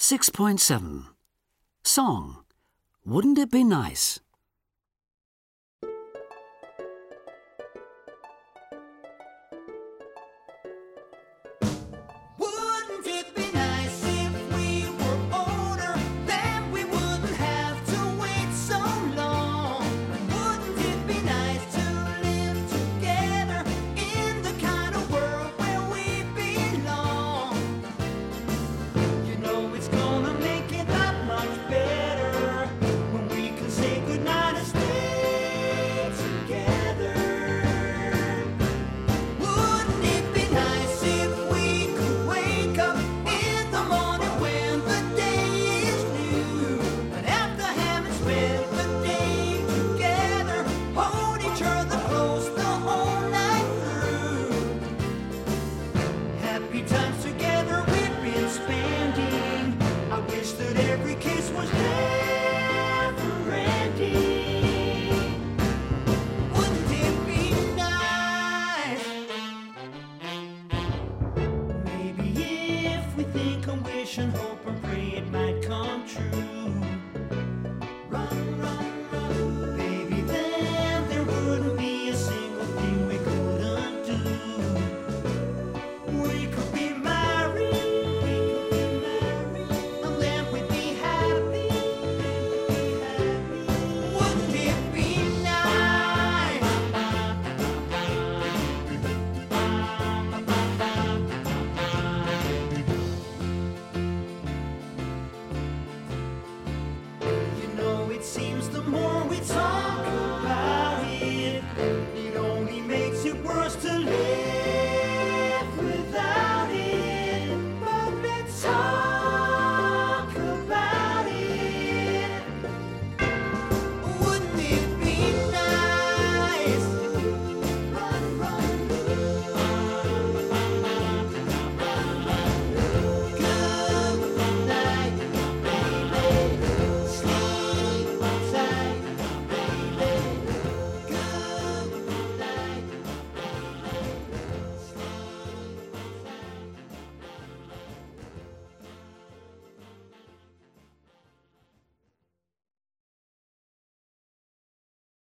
6.7 Song. Wouldn't it be nice? Wouldn't it be nice if we were older? Then we wouldn't have to wait so long. Wouldn't it be nice to live together in the kind of world where we belong? You know it's gonna make it that much better when we can say goodnight and stay together. Wouldn't it be nice if we could wake up in the morning when the day is new, and after having spent the day together, hold each other close the whole night through? Happy times together we've been spending. I wish that every kiss was never ending. Wouldn't it be nice? Maybe if we think and wish and hope and pray it might come true.